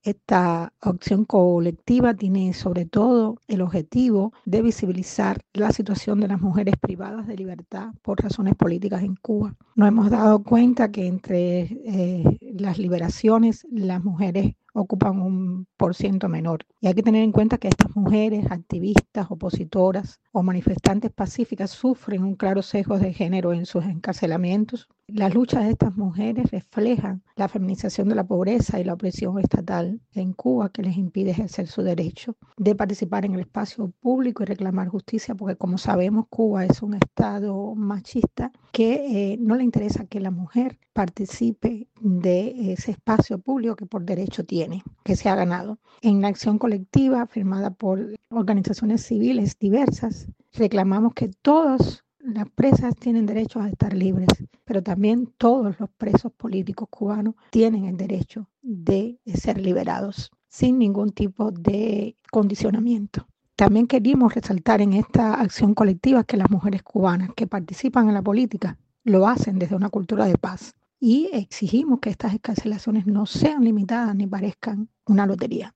Esta acción colectiva tiene sobre todo el objetivo de visibilizar la situación de las mujeres privadas de libertad por razones políticas en Cuba. Nos hemos dado cuenta que entre las liberaciones las mujeres ocupan un % menor. Y hay que tener en cuenta que estas mujeres, activistas, opositoras o manifestantes pacíficas sufren un claro sesgo de género en sus encarcelamientos. Las luchas de estas mujeres reflejan la feminización de la pobreza y la opresión estatal en Cuba que les impide ejercer su derecho de participar en el espacio público y reclamar justicia, porque como sabemos Cuba es un estado machista que no le interesa que la mujer participe de ese espacio público que por derecho tiene, que se ha ganado. En la acción colectiva firmada por organizaciones civiles diversas, reclamamos que todas las presas tienen derecho a estar libres, pero también todos los presos políticos cubanos tienen el derecho de ser liberados sin ningún tipo de condicionamiento. También queríamos resaltar en esta acción colectiva que las mujeres cubanas que participan en la política lo hacen desde una cultura de paz y exigimos que estas escarcelaciones no sean limitadas ni parezcan una lotería.